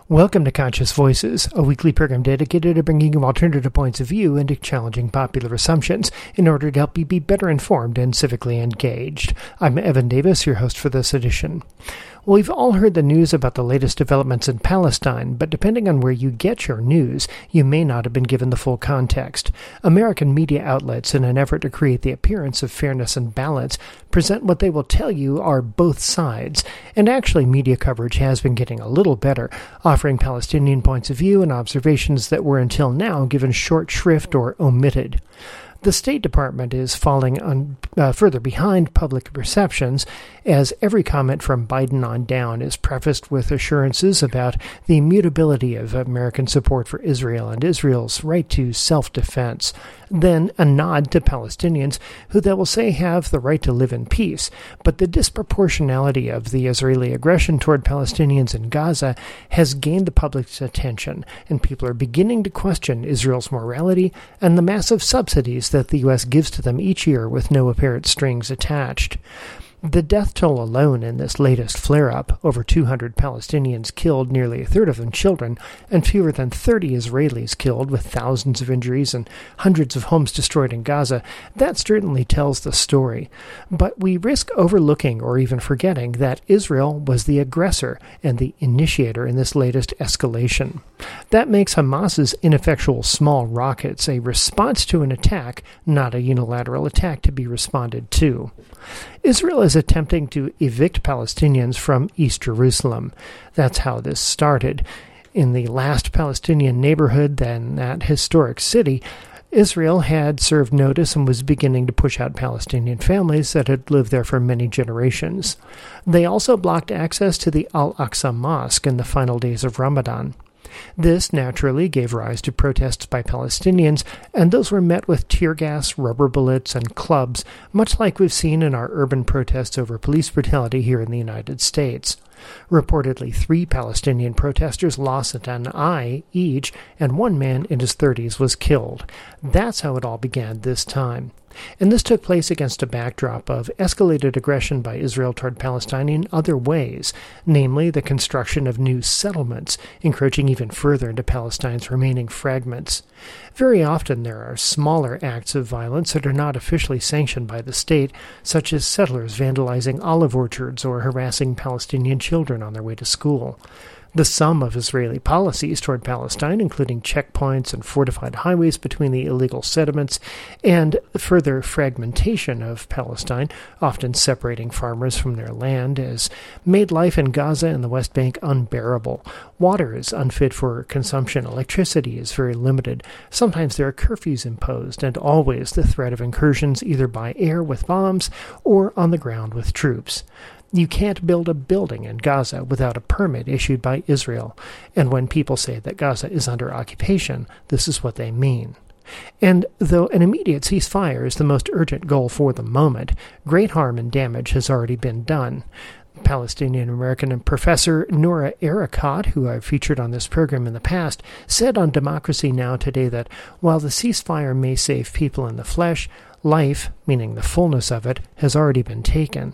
Welcome to Conscious Voices, a weekly program dedicated to bringing you alternative points of view and to challenging popular assumptions in order to help you be better informed and civically engaged. I'm Evan Davis, your host for this edition. Well, we've all heard the news about the latest developments in Palestine, but depending on where you get your news, you may not have been given the full context. American media outlets, in an effort to create the appearance of fairness and balance, present what they will tell you are both sides. And actually, media coverage has been getting a little better, offering Palestinian points of view and observations that were until now given short shrift or omitted. The State Department is falling further behind public perceptions, as every comment from Biden on down is prefaced with assurances about the immutability of American support for Israel and Israel's right to self-defense. Then a nod to Palestinians, who they will say have the right to live in peace, but the disproportionality of the Israeli aggression toward Palestinians in Gaza has gained the public's attention, and people are beginning to question Israel's morality and the massive subsidies that the U.S. gives to them each year with no apparent strings attached. The death toll alone in this latest flare-up, over 200 Palestinians killed, nearly a third of them children, and fewer than 30 Israelis killed, with thousands of injuries and hundreds of homes destroyed in Gaza, that certainly tells the story. But we risk overlooking or even forgetting that Israel was the aggressor and the initiator in this latest escalation. That makes Hamas's ineffectual small rockets a response to an attack, not a unilateral attack to be responded to. Israel is attempting to evict Palestinians from East Jerusalem. That's how this started. In the last Palestinian neighborhood in that historic city, Israel had served notice and was beginning to push out Palestinian families that had lived there for many generations. They also blocked access to the Al-Aqsa Mosque in the final days of Ramadan. This naturally gave rise to protests by Palestinians, and those were met with tear gas, rubber bullets, and clubs, much like we've seen in our urban protests over police brutality here in the United States. Reportedly, 3 Palestinian protesters lost an eye each, and one man in his 30s was killed. That's how it all began this time. And this took place against a backdrop of escalated aggression by Israel toward Palestine in other ways, namely the construction of new settlements, encroaching even further into Palestine's remaining fragments. Very often there are smaller acts of violence that are not officially sanctioned by the state, such as settlers vandalizing olive orchards or harassing Palestinian children on their way to school. The sum of Israeli policies toward Palestine, including checkpoints and fortified highways between the illegal settlements, and further fragmentation of Palestine, often separating farmers from their land, has made life in Gaza and the West Bank unbearable. Water is unfit for consumption. Electricity is very limited. Sometimes there are curfews imposed, and always the threat of incursions either by air with bombs or on the ground with troops. You can't build a building in Gaza without a permit issued by Israel, and when people say that Gaza is under occupation, this is what they mean. And though an immediate ceasefire is the most urgent goal for the moment, great harm and damage has already been done. Palestinian-American professor Noura Erakat, who I've featured on this program in the past, said on Democracy Now! Today that while the ceasefire may save people in the flesh, life, meaning the fullness of it, has already been taken.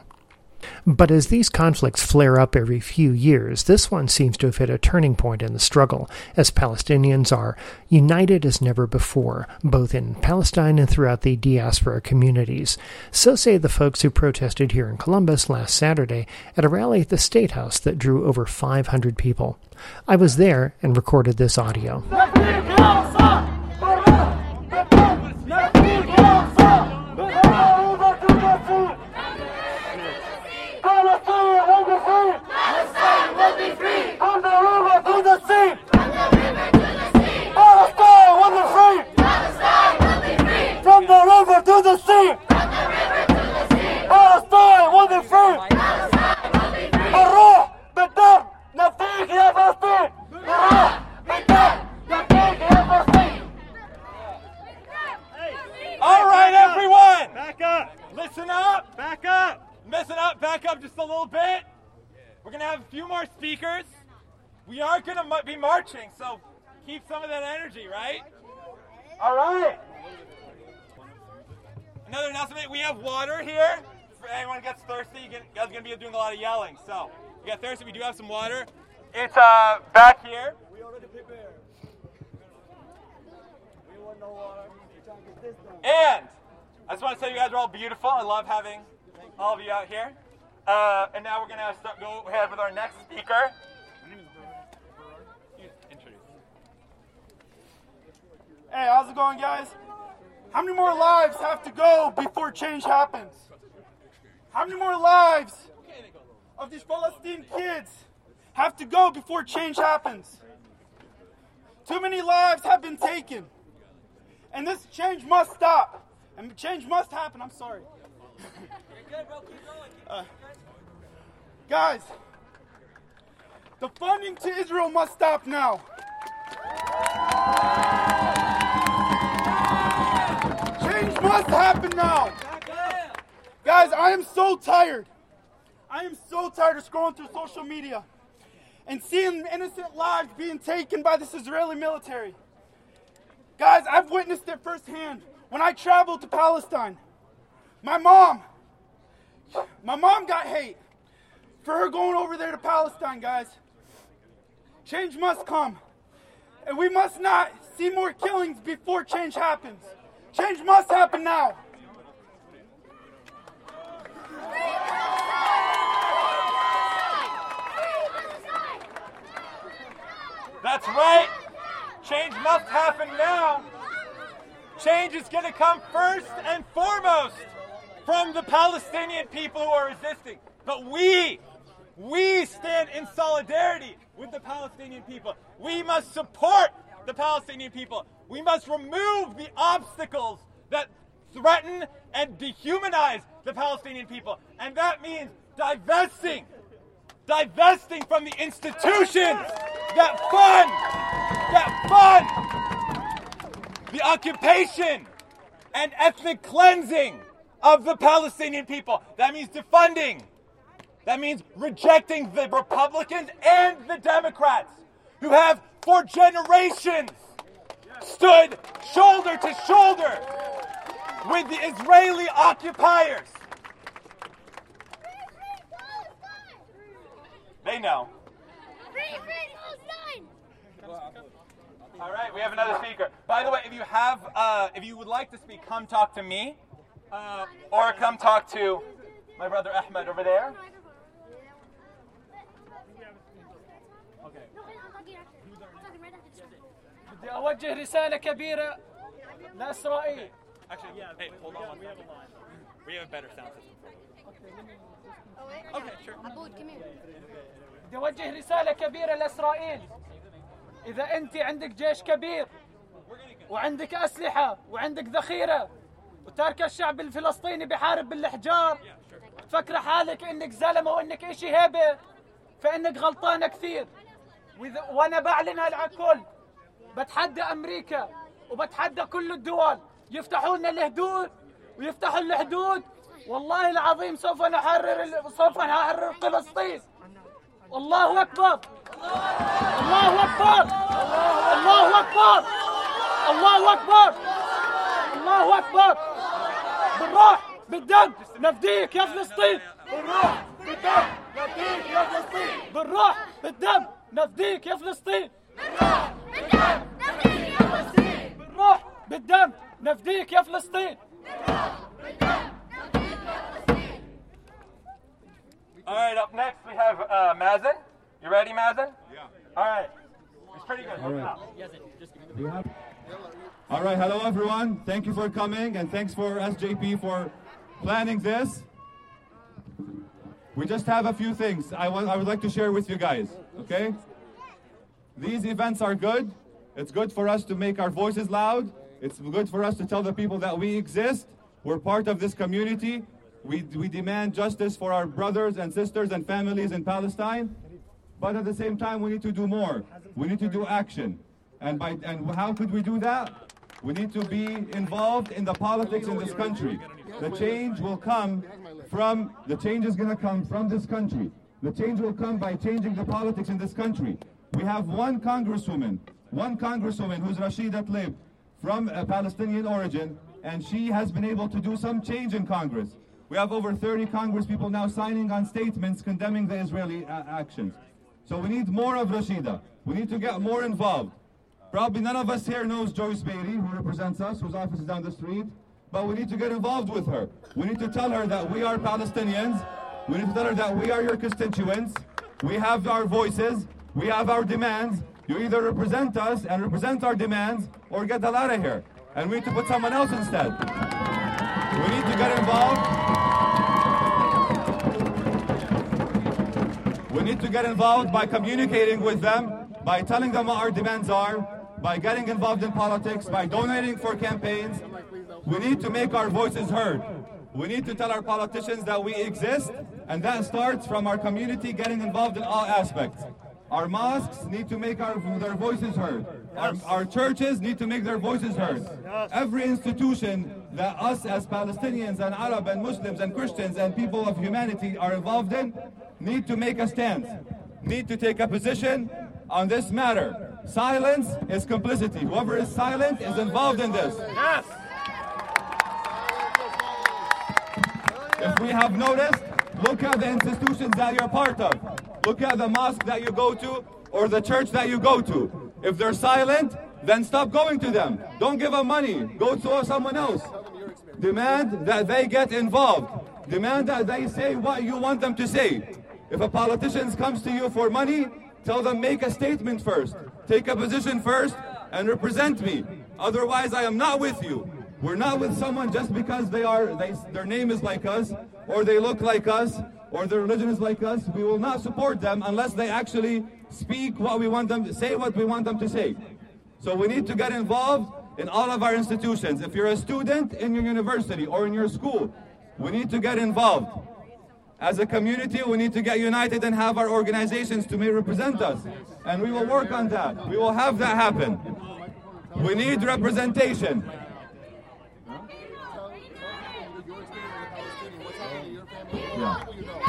But as these conflicts flare up every few years, this one seems to have hit a turning point in the struggle, as Palestinians are united as never before, both in Palestine and throughout the diaspora communities. So say the folks who protested here in Columbus last Saturday at a rally at the State House that drew over 500 people. I was there and recorded this audio. Just a little bit. We're going to have a few more speakers. We are going to be marching, so keep some of that energy, right? All right. Another announcement, we have water here. For anyone who gets thirsty, you guys are going to be doing a lot of yelling. So, if you get thirsty, we do have some water. It's back here. We already prepared. We want no war. We're trying to get this done. And I just want to say you guys are all beautiful. I love having all of you out here. And now we're going to go ahead with our next speaker. Introduce. Hey, how's it going, guys? How many more lives have to go before change happens? How many more lives of these Palestinian kids have to go before change happens? Too many lives have been taken. And this change must stop. And change must happen. I'm sorry. Guys, the funding to Israel must stop now. Change must happen now. Guys, I am so tired. I am so tired of scrolling through social media and seeing innocent lives being taken by this Israeli military. Guys, I've witnessed it firsthand when I traveled to Palestine. My mom got hate for her going over there to Palestine, guys. Change must come. And we must not see more killings before change happens. Change must happen now. That's right. Change must happen now. Change is going to come first and foremost from the Palestinian people who are resisting. But we stand in solidarity with the Palestinian people. We must support the Palestinian people. We must remove the obstacles that threaten and dehumanize the Palestinian people. And that means divesting from the institutions that fund the occupation and ethnic cleansing of the Palestinian people. That means defunding. That means rejecting the Republicans and the Democrats who have for generations stood shoulder to shoulder with the Israeli occupiers. They know. All right, we have another speaker. By the way, if you would like to speak, come talk to me, or come talk to my brother Ahmed over there. بدي أوجه رسالة كبيرة لإسرائيل. Actually, hey, hold on one second. We have a better sound system. Okay, sure. بدي أوجه رسالة كبيرة لإسرائيل. إذا أنت عندك جيش كبير وعندك أسلحة وعندك ذخيرة وتارك الشعب الفلسطيني بحارب بالحجار، فكر حالك إنك زلمة وإنك إشي هيبة، فإنك غلطانة كثير. وأنا بعلنها على الكل، بتحدى أمريكا وبتحدى كل الدول يفتحوا لنا الحدود ويفتحوا الحدود. والله العظيم سوف نحرر فلسطين. الله أكبر. الله أكبر. الله أكبر. الله أكبر. الله أكبر. بالروح بالدم نفديك يا فلسطين. بالروح بالدم نفديك يا فلسطين. بالروح بالدم نفديك يا فلسطين. بالروح بالدم نفديك يا فلسطين. All right, up next we have Mazen. You ready, Mazen? Yeah. All right. It's pretty good. All right. All right, hello everyone. Thank you for coming and thanks for SJP for planning this. We just have a few things I would like to share with you guys, okay? These events are good. It's good for us to make our voices loud. It's good for us to tell the people that we exist. We're part of this community. We demand justice for our brothers and sisters and families in Palestine. But at the same time, we need to do more. We need to do action. And how could we do that? We need to be involved in the politics in this country. The change will come the change is going to come from this country. The change will come by changing the politics in this country. We have one congresswoman who's Rashida Tlaib from a Palestinian origin, and she has been able to do some change in Congress. We have over 30 Congress people now signing on statements condemning the Israeli actions. So we need more of Rashida. We need to get more involved. Probably none of us here knows Joyce Beatty, who represents us, whose office is down the street. But we need to get involved with her. We need to tell her that we are Palestinians. We need to tell her that we are your constituents. We have our voices. We have our demands. You either represent us and represent our demands or get the hell out of here. And we need to put someone else instead. We need to get involved. We need to get involved by communicating with them, by telling them what our demands are, by getting involved in politics, by donating for campaigns. We need to make our voices heard. We need to tell our politicians that we exist, and that starts from our community getting involved in all aspects. Our mosques need to make their voices heard. Our churches need to make their voices heard. Every institution that us as Palestinians and Arab and Muslims and Christians and people of humanity are involved in need to make a stance, need to take a position on this matter. Silence is complicity. Whoever is silent is involved in this. Yes. If we have noticed, look at the institutions that you're part of. Look at the mosque that you go to or the church that you go to. If they're silent, then stop going to them. Don't give them money. Go to someone else. Demand that they get involved. Demand that they say what you want them to say. If a politician comes to you for money, tell them make a statement first. Take a position first and represent me. Otherwise, I am not with you. We're not with someone just because their name is like us, or they look like us, or their religion is like us. We will not support them unless they actually speak what we want them to say, what we want them to say. So we need to get involved in all of our institutions. If you're a student in your university or in your school, we need to get involved. As a community, we need to get united and have our organizations to represent us. And we will work on that. We will have that happen. We need representation. Yeah.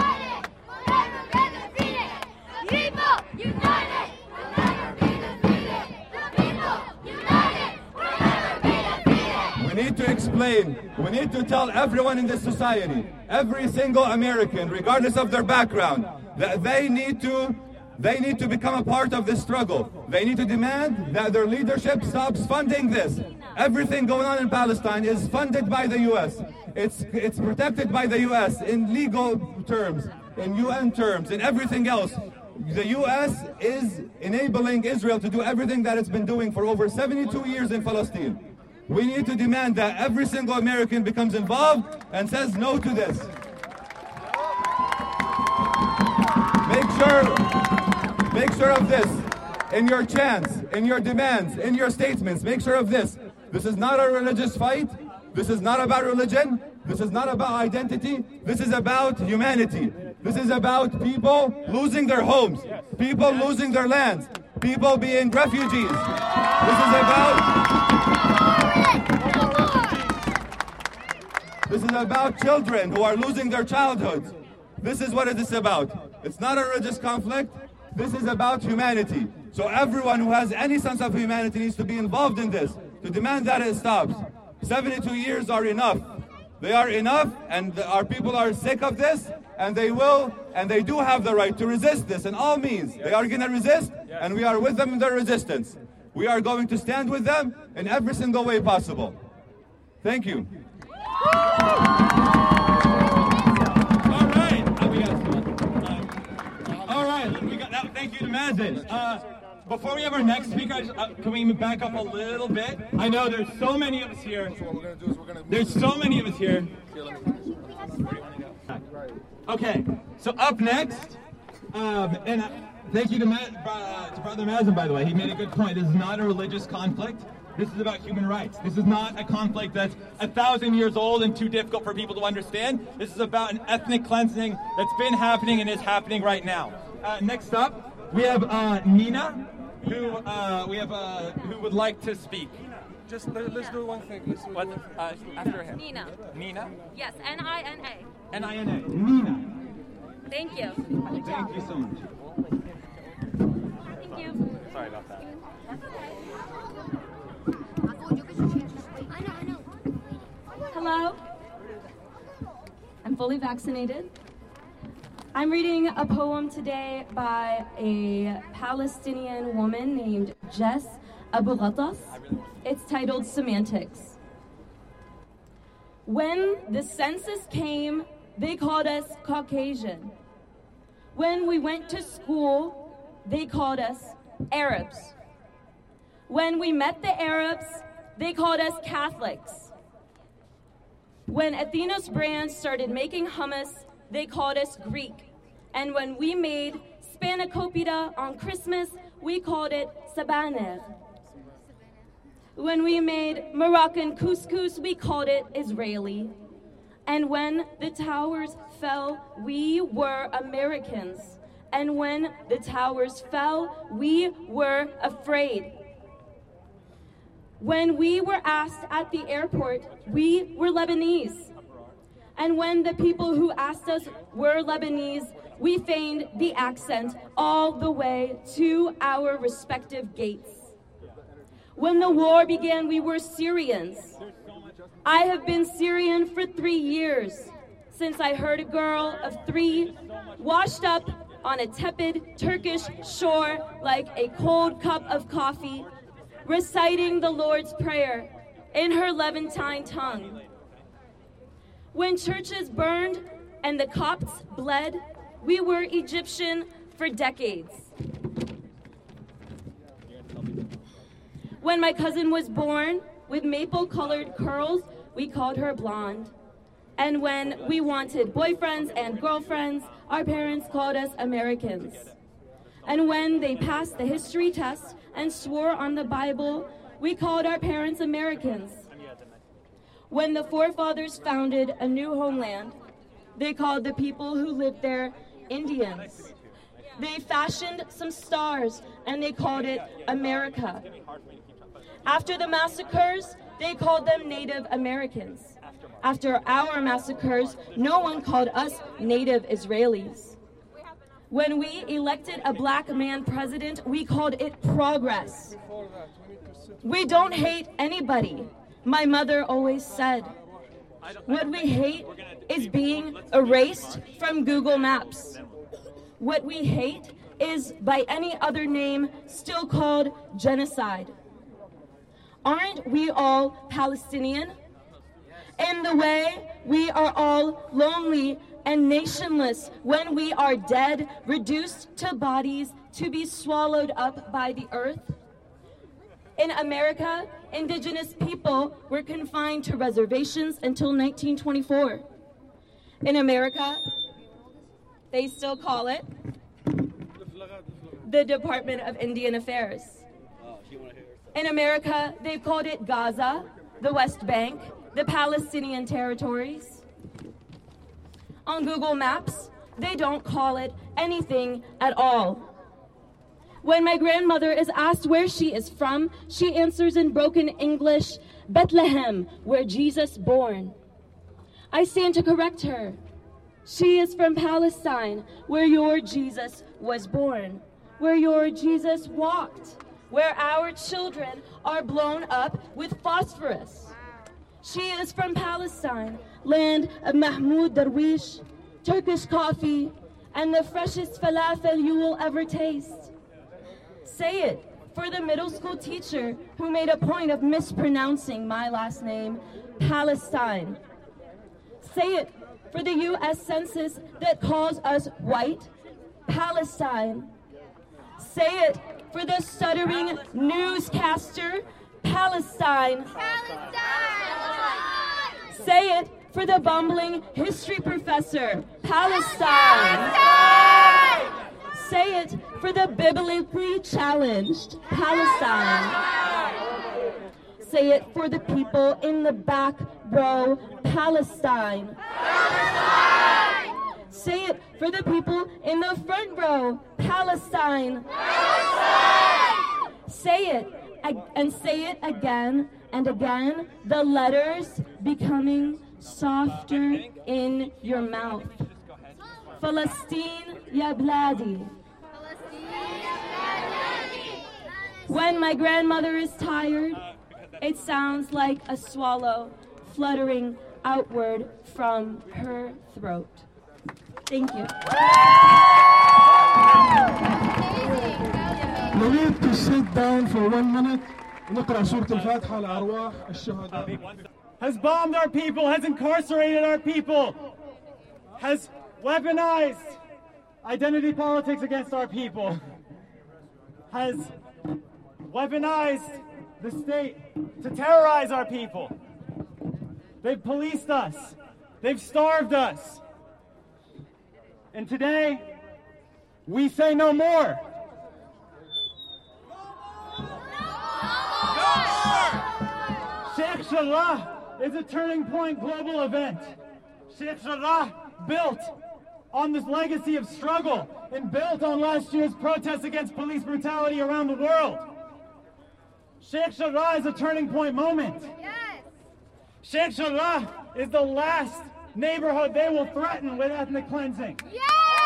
We need to explain, we need to tell everyone in this society, every single American, regardless of their background, that they need to become a part of this struggle. They need to demand that their leadership stops funding this. Everything going on in Palestine is funded by the U.S. It's protected by the U.S. in legal terms, in UN terms, in everything else. The U.S. is enabling Israel to do everything that it's been doing for over 72 years in Palestine. We need to demand that every single American becomes involved and says no to this. Make sure of this in your chants, in your demands, in your statements. Make sure of this. This is not a religious fight. This is not about religion. This is not about identity. This is about humanity. This is about people losing their homes, people losing their lands, people being refugees. This is about children who are losing their childhoods. This is what it is about. It's not a religious conflict. This is about humanity. So everyone who has any sense of humanity needs to be involved in this, to demand that it stops. 72 years are enough. They are enough, and our people are sick of this, and they do have the right to resist this in all means. They are going to resist, and we are with them in their resistance. We are going to stand with them in every single way possible. Thank you. Thank you to Mazen. Before we have our next speaker, can we back up a little bit? I know there's so many of us here. There's so many of us here. Okay, so up next, and thank you to Brother Mazen, by the way. He made a good point. This is not a religious conflict. This is about human rights. This is not a conflict that's 1,000 years old and too difficult for people to understand. This is about an ethnic cleansing that's been happening and is happening right now. Next up, we have Nina, who would like to speak. Just let's do one thing. What? After him. Nina. Nina? Yes, N-I-N-A. N-I-N-A. Nina. Thank you. Thank you so much. Thank you. Sorry about that. That's okay. Hello. I'm fully vaccinated. I'm reading a poem today by a Palestinian woman named Jess Abu Ghatas. It's titled Semantics. When the census came, they called us Caucasian. When we went to school, they called us Arabs. When we met the Arabs, they called us Catholics. When Athenos Brand started making hummus, they called us Greek. And when we made spanakopita on Christmas, we called it sabaner. When we made Moroccan couscous, we called it Israeli. And when the towers fell, we were Americans. And when the towers fell, we were afraid. When we were asked at the airport, we were Lebanese. And when the people who asked us were Lebanese, we feigned the accent all the way to our respective gates. When the war began, we were Syrians. I have been Syrian for 3 years, since I heard a girl of 3 washed up on a tepid Turkish shore like a cold cup of coffee, reciting the Lord's Prayer in her Levantine tongue. When churches burned and the Copts bled, we were Egyptian for decades. When my cousin was born with maple-colored curls, we called her blonde. And when we wanted boyfriends and girlfriends, our parents called us Americans. And when they passed the history test and swore on the Bible, we called our parents Americans. When the forefathers founded a new homeland, they called the people who lived there Indians. They fashioned some stars and they called it America. After the massacres, they called them Native Americans. After our massacres, no one called us Native Israelis. When we elected a black man president, we called it progress. We don't hate anybody. My mother always said, what we hate is being erased from Google Maps. What we hate is by any other name still called genocide. Aren't we all Palestinian? In the way we are all lonely and nationless when we are dead, reduced to bodies to be swallowed up by the earth. In America, indigenous people were confined to reservations until 1924. In America, they still call it the Department of Indian Affairs. In America, they've called it Gaza, the West Bank, the Palestinian territories. On Google Maps, they don't call it anything at all. When my grandmother is asked where she is from, she answers in broken English, Bethlehem, where Jesus born. I stand to correct her. She is from Palestine, where your Jesus was born, where your Jesus walked, where our children are blown up with phosphorus. She is from Palestine, land of Mahmoud Darwish, Turkish coffee, and the freshest falafel you will ever taste. Say it for the middle school teacher who made a point of mispronouncing my last name, Palestine. Say it for the U.S. Census that calls us white, Palestine. Say it for the stuttering newscaster, Palestine. Say it for the bumbling history professor, Palestine. Say it for the biblically challenged, Palestine. Say it for the people in the back row, Palestine. Say it for the people in the front row, Palestine. Say it, and say it again and again, the letters becoming softer in your mouth. Palestine ya bladi. When my grandmother is tired, it sounds like a swallow fluttering outward from her throat. Thank you. نريد to sit down for 1 minute ونقرأ سورة الفاتحة لأرواح الشهداء. Has bombed our people, has incarcerated our people, has weaponized identity politics against our people, has weaponized the state to terrorize our people. They've policed us. They've starved us. And today, we say no more. Sheikh Jarrah is a turning point global event. Sheikh Jarrah built on this legacy of struggle and built on last year's protests against police brutality around the world. Sheikh Jarrah is a turning point moment. Yes. Sheikh Jarrah is the last neighborhood they will threaten with ethnic cleansing. Yes.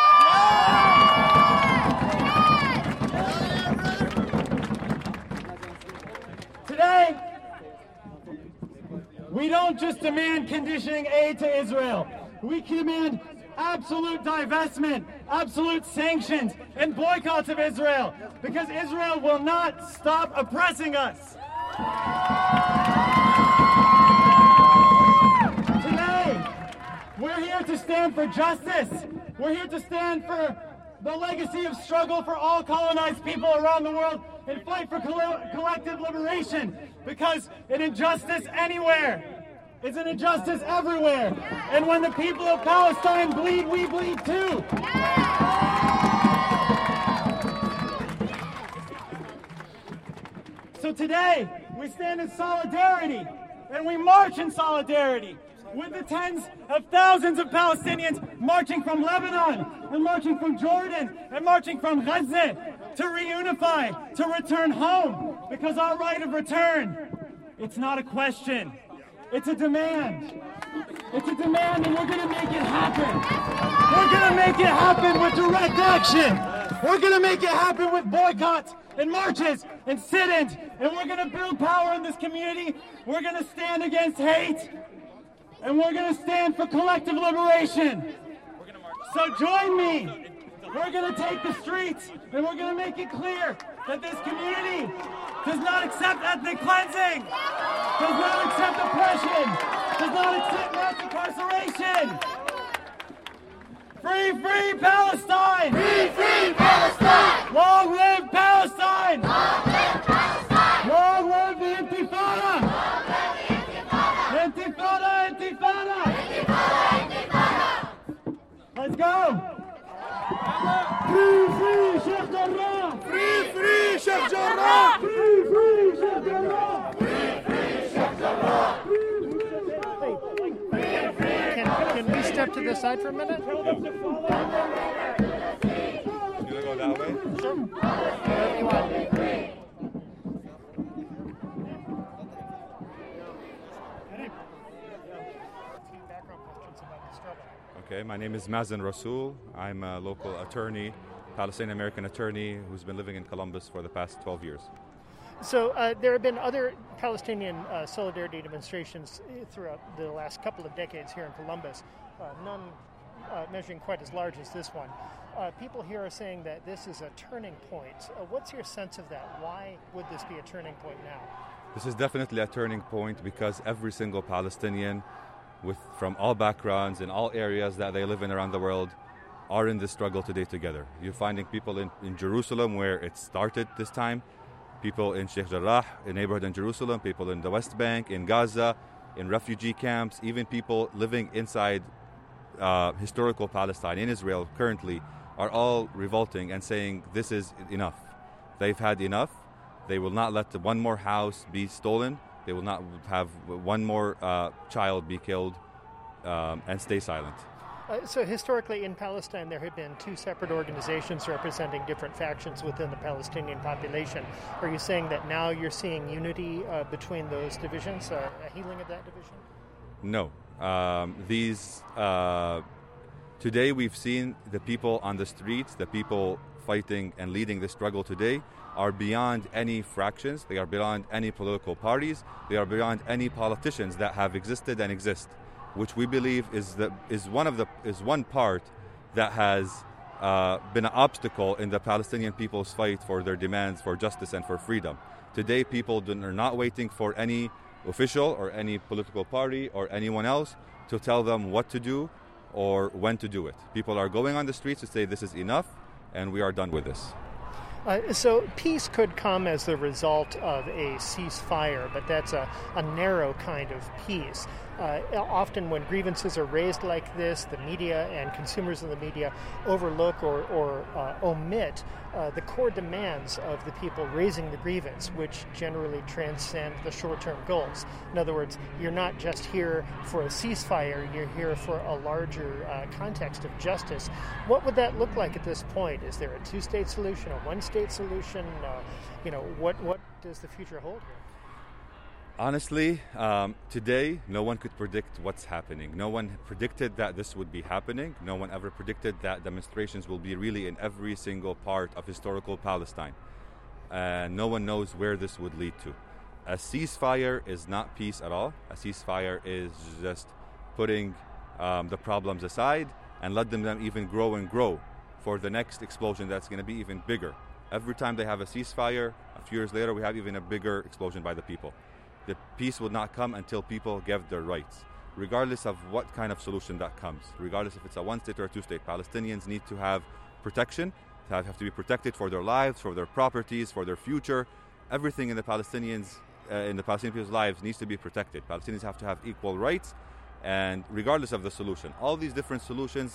Today, we don't just demand conditioning aid to Israel. We demand absolute divestment, absolute sanctions, and boycotts of Israel, because Israel will not stop oppressing us. Today, we're here to stand for justice. We're here to stand for the legacy of struggle for all colonized people around the world and fight for collective liberation, because an injustice anywhere is an injustice everywhere. And when the people of Palestine bleed, we bleed too. So today, we stand in solidarity, and we march in solidarity with the tens of thousands of Palestinians marching from Lebanon, and marching from Jordan, and marching from Gaza to reunify, to return home, because our right of return, it's not a question. It's a demand. It's a demand, and we're going to make it happen. We're going to make it happen with direct action. We're going to make it happen with boycotts and marches and sit-ins, and we're going to build power in this community. We're going to stand against hate, and we're going to stand for collective liberation. So join me. We're going to take the streets, and we're going to make it clear that this community does not accept ethnic cleansing, does not accept oppression, does not accept mass incarceration. Free, free Palestine! Free, free Palestine! Long live Palestine! Long live Palestine! Long live the Intifada! Long live the Intifada! Intifada, Intifada! Intifada, Intifada! Let's go! Free, free Sheikh Jarrah! Free, free Sheikh Jarrah! Free, free Sheikh Jarrah! Free, free Sheikh Jarrah! Can we step to the side for a minute? You want to go that way? Sure. Wherever you want. Okay, my name is Mazen Rasool. I'm a local attorney, Palestinian-American attorney who's been living in Columbus for the past 12 years. So there have been other Palestinian solidarity demonstrations throughout the last couple of decades here in Columbus, none measuring quite as large as this one. People here are saying that this is a turning point. What's your sense of that? Why would this be a turning point now? This is definitely a turning point because every single Palestinian from all backgrounds in all areas that they live in around the world are in this struggle today together. You're finding people in Jerusalem where it started this time, people in Sheikh Jarrah, a neighborhood in Jerusalem, people in the West Bank, in Gaza, in refugee camps, even people living inside historical Palestine in Israel currently are all revolting and saying this is enough. They've had enough. They will not let one more house be stolen. They will not have one more child be killed and stay silent. So historically in Palestine there had been two separate organizations representing different factions within the Palestinian population. Are you saying that now you're seeing unity between those divisions, a healing of that division? No. Today we've seen the people on the streets, the people fighting and leading the struggle today are beyond any fractions, they are beyond any political parties, they are beyond any politicians that have existed and exist, which we believe is one part that has been an obstacle in the Palestinian people's fight for their demands for justice and for freedom. Today, people are not waiting for any official or any political party or anyone else to tell them what to do or when to do it. People are going on the streets to say this is enough and we are done with this. So peace could come as the result of a ceasefire, but that's a narrow kind of peace. Often when grievances are raised like this, the media and consumers of the media overlook or omit the core demands of the people raising the grievance, which generally transcend the short-term goals. In other words, you're not just here for a ceasefire, you're here for a larger context of justice. What would that look like at this point? Is there a two-state solution, a one-state solution? What does the future hold here? Honestly, today, no one could predict what's happening. No one predicted that this would be happening. No one ever predicted that demonstrations will be really in every single part of historical Palestine. And no one knows where this would lead to. A ceasefire is not peace at all. A ceasefire is just putting the problems aside and letting them even grow and grow for the next explosion that's going to be even bigger. Every time they have a ceasefire, a few years later, we have even a bigger explosion by the people. The peace will not come until people get their rights, regardless of what kind of solution that comes. Regardless if it's a one-state or a two-state, Palestinians need to have protection, have to be protected for their lives, for their properties, for their future. Everything in the Palestinian people's lives needs to be protected. Palestinians have to have equal rights, and regardless of the solution. All these different solutions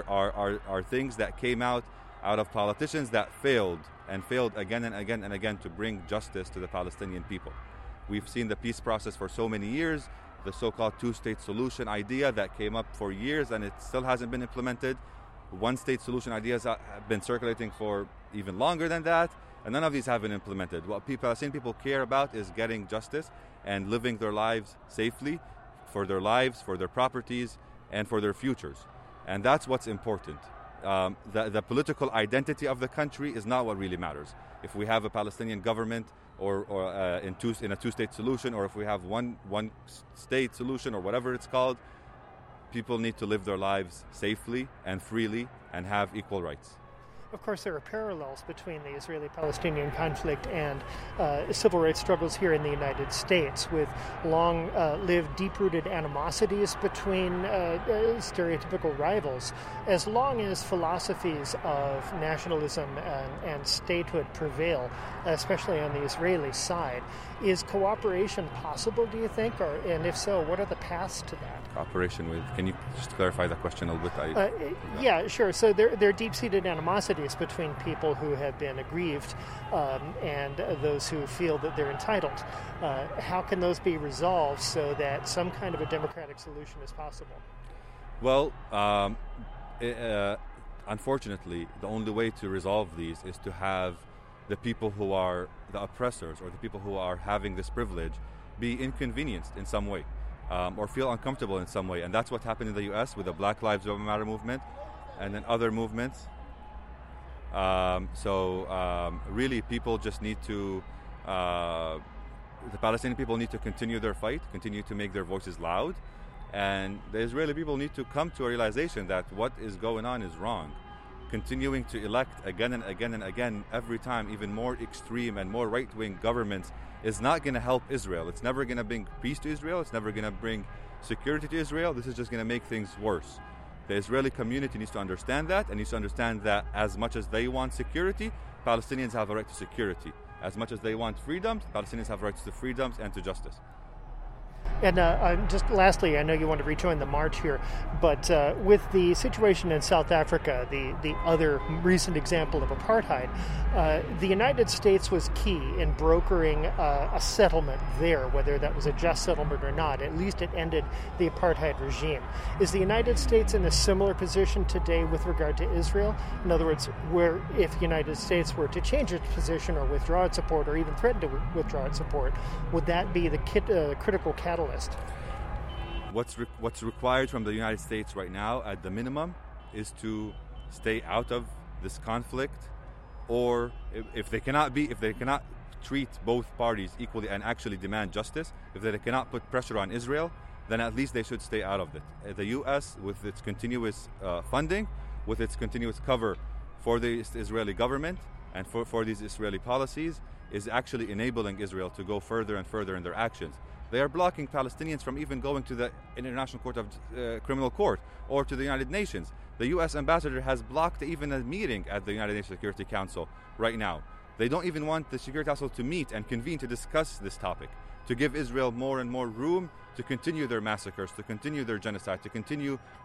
are things that came out of politicians that failed again and again and again to bring justice to the Palestinian people. We've seen the peace process for so many years, the so-called two-state solution idea that came up for years and it still hasn't been implemented. One-state solution ideas have been circulating for even longer than that, and none of these have been implemented. What Palestinian people care about is getting justice and living their lives safely, for their lives, for their properties, and for their futures. And that's what's important. The political identity of the country is not what really matters. If we have a Palestinian government or in a two-state solution, or if we have one state solution or whatever it's called, people need to live their lives safely and freely and have equal rights. Of course, there are parallels between the Israeli-Palestinian conflict and civil rights struggles here in the United States, with long-lived, deep-rooted animosities between stereotypical rivals. As long as philosophies of nationalism and statehood prevail, especially on the Israeli side, is cooperation possible, do you think? And if so, what are the paths to that? Cooperation with... Can you just clarify the question a little bit? Yeah, sure. So there are deep-seated animosities between people who have been aggrieved and those who feel that they're entitled. How can those be resolved so that some kind of a democratic solution is possible? Well, unfortunately, the only way to resolve these is to have the people who are the oppressors or the people who are having this privilege be inconvenienced in some way or feel uncomfortable in some way. And that's what happened in the U.S. with the Black Lives Matter movement and then other movements. Really, people just need to, the Palestinian people need to continue their fight, continue to make their voices loud, and the Israeli people need to come to a realization that what is going on is wrong. Continuing to elect again and again and again, every time, even more extreme and more right-wing governments is not going to help Israel. It's never going to bring peace to Israel. It's never going to bring security to Israel. This is just going to make things worse. The Israeli community needs to understand that, and needs to understand that as much as they want security, Palestinians have a right to security. As much as they want freedoms, Palestinians have rights to freedoms and to justice. And just lastly, I know you want to rejoin the march here, but with the situation in South Africa, the other recent example of apartheid, the United States was key in brokering a settlement there, whether that was a just settlement or not. At least it ended the apartheid regime. Is the United States in a similar position today with regard to Israel? In other words, where if the United States were to change its position or withdraw its support or even threaten to withdraw its support, would that be the critical catalyst? What's required from the United States right now, at the minimum, is to stay out of this conflict, or if they cannot treat both parties equally and actually demand justice, if they cannot put pressure on Israel, then at least they should stay out of it. The U.S., with its continuous funding, with its continuous cover for the Israeli government and for these Israeli policies, is actually enabling Israel to go further and further in their actions. They are blocking Palestinians from even going to the International Court of Criminal Court or to the United Nations. The U.S. ambassador has blocked even a meeting at the United Nations Security Council right now. They don't even want the Security Council to meet and convene to discuss this topic, to give Israel more and more room to continue their massacres, to continue their genocide, to continue